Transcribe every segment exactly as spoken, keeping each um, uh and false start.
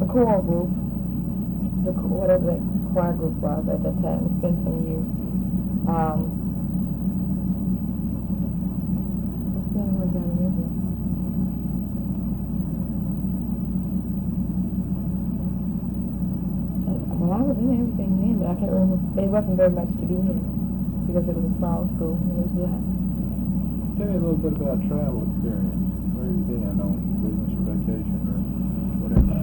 choir group, the cho- whatever that choir group was at that time. It's been some years. Um, that's the only ones I remember. And, well, I was in everything then, but I can't remember. There wasn't very much to be in because it was a small school and it was black. Tell me a little bit about travel experience. Where have you been on business or vacation or whatever?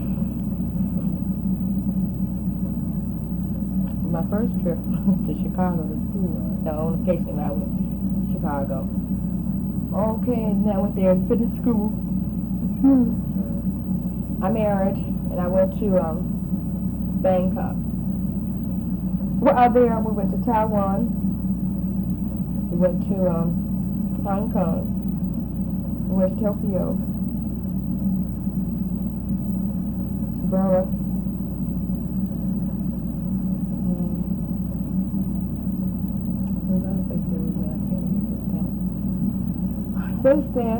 My first trip was to Chicago to school. The on occasion I went to Chicago. Okay, and then I went there and finished school. I married and I went to um, Bangkok. Well, out there we went to Taiwan. We went to um, Hong Kong. We went to Tokyo. Burma. Since then,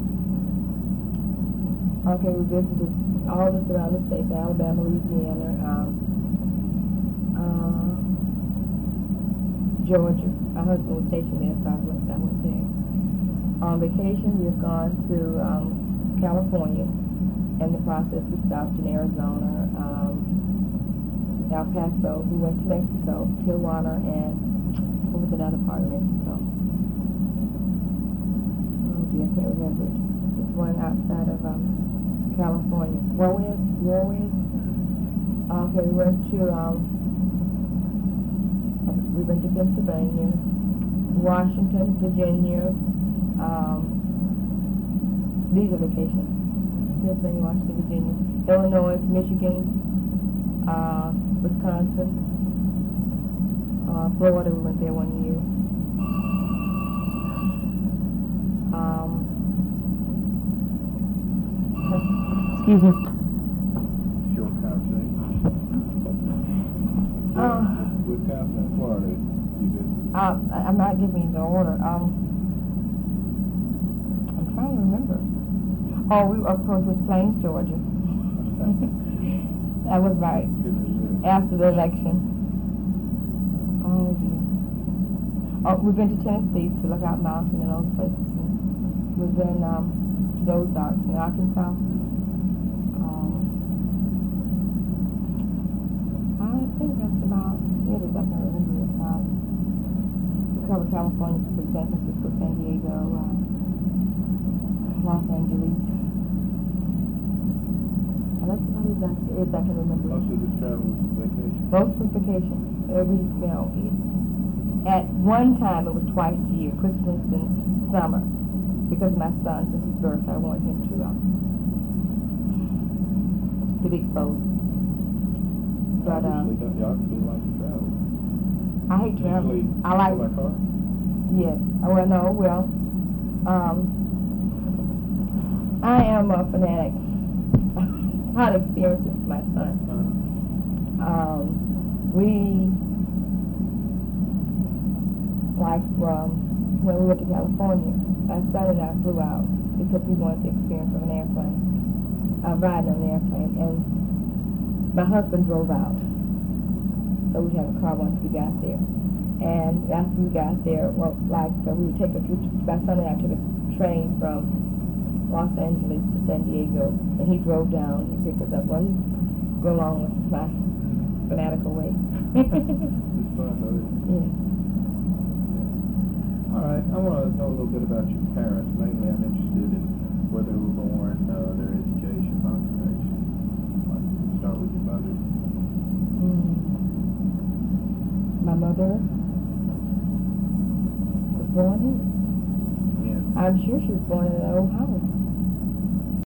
okay, we visited all the surrounding states, Alabama, Louisiana, um, uh, Georgia. My husband was stationed there, so I went, I went there. On vacation, we've gone to um, California. In the process, we stopped in Arizona, um, El Paso. We went to Mexico, Tijuana, and what was another part of Mexico? I can't remember it. It's one outside of um, California. Juarez, Juarez. Okay, we went to um, we went to Pennsylvania, Washington, Virginia. Um, these are vacations. Pennsylvania, Washington, Virginia, Illinois, Michigan, uh, Wisconsin, uh, Florida. We went there one year. Um, excuse me. Short conversation. Uh, Wisconsin and Florida, you visited? uh, I'm not giving you the order. Um, I'm trying to remember. Oh, we of course went to Plains, Georgia. That was right after the election. Oh dear. Oh, we've been to Tennessee to Lookout Mountain and those places. We've been um, to the Ozarks in Arkansas. Um, I think that's about it as I can remember it. Um, we covered California, San Francisco, San Diego, uh, Los Angeles. And that's about it as I, as I can remember. Most of this travel was vacation? Most was vacation. Every, you know, it, at one time it was twice a year, Christmas and summer. Because of my son, since his birth, I wanted him to um, to be exposed. But um, obviously, you obviously like to travel. I hate travel. Usually, I like. by car? Yes. Well, no. Well, um, I am a fanatic. I had experiences with my son. Uh-huh. Um, we like um, when we went to California. My son and I flew out because we wanted the experience of an airplane, uh, riding on an airplane, and my husband drove out. So we'd have a car once we got there. And after we got there, well, like, so we would take a, my son and I took a train from Los Angeles to San Diego, and he drove down and picked us up. Well, he'd go along with my fanatical way. It's fun, though. Yeah. All right, I want to know a little bit about your parents. Mainly, I'm interested in where they were born, uh, their education, occupation. Like, start with your mother. Mm. My mother was born here. Yeah. I'm sure she was born in an old house.